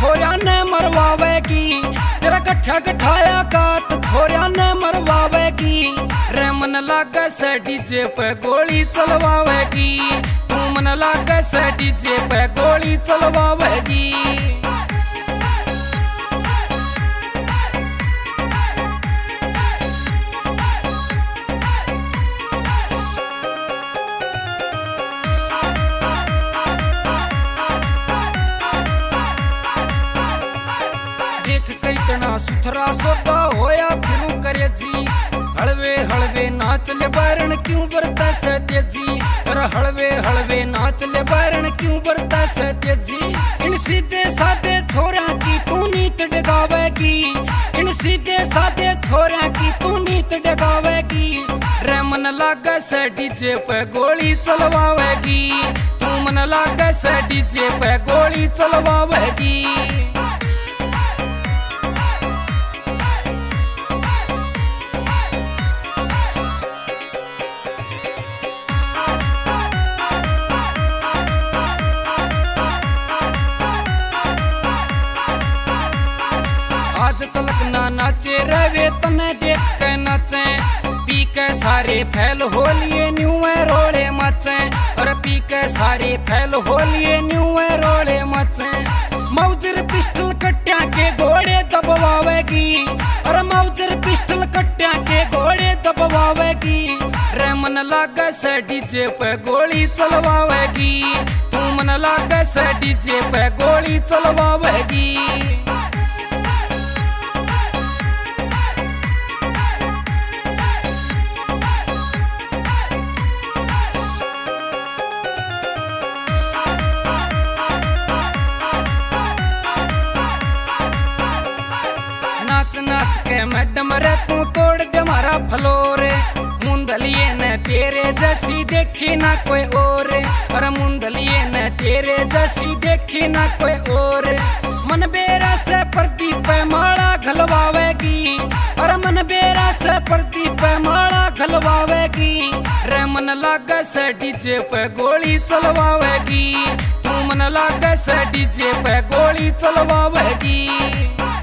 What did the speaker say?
छोरिया ने मरवावेगी, तेरा गठा गठाया कात छोरिया ने मरवावेगी। रे मन लागे से डीजे पे गोली चलवावेगी, तू मन लागे से डीजे पे गोली चलवावेगी। इतना सुथरा सोता होया फिरू करे जी, हलवे हलवे नाच ले बारण क्यों बरता से तेजी। और हलवे हलवे नाच ले बारण क्यों बरता से तेजी। इन सीधे साधे छोरा की तू नीत डगावेगी, इन सीधे साधे छोरा की तू नीत डगावेगी। रे मन लागे से डीजे पे गोली चलवावेगी, तू मन लागे से डीजे पे गोली चलवावेगी। आज तलक ना नाचे रवे तने देख के नाचे, पी के सारे फैल हो लिए न्यूए रोले मचे। और पी के सारे फैल हो लिए न्यूए रोले मचे। मौजर पिस्टल कट्टिया के घोड़े दबवावेगी, और मौजर पिस्टल कट्टिया के घोड़े दबवावेगी। रे मन लागे से डीजे पे गोली चलवावेगी, तू मन लागे से डीजे पे गोली चलवावेगी। नाच नाच के मैडम रे तू तोड़ दे मारा फ्लोर, मुंदलिए ने तेरे जैसी देखी ना कोई और। और मुंदलिए ने तेरे जैसी देखी ना कोई और। मन बेरा से प्रदीप पे माला घलवावेगी, और मन बेरा से प्रदीप पे माला घलवावेगी। रे मन लागे से डीजे पे गोली चलवावेगी, तू मन लागे से डीजे पे गोली चलवावेगी।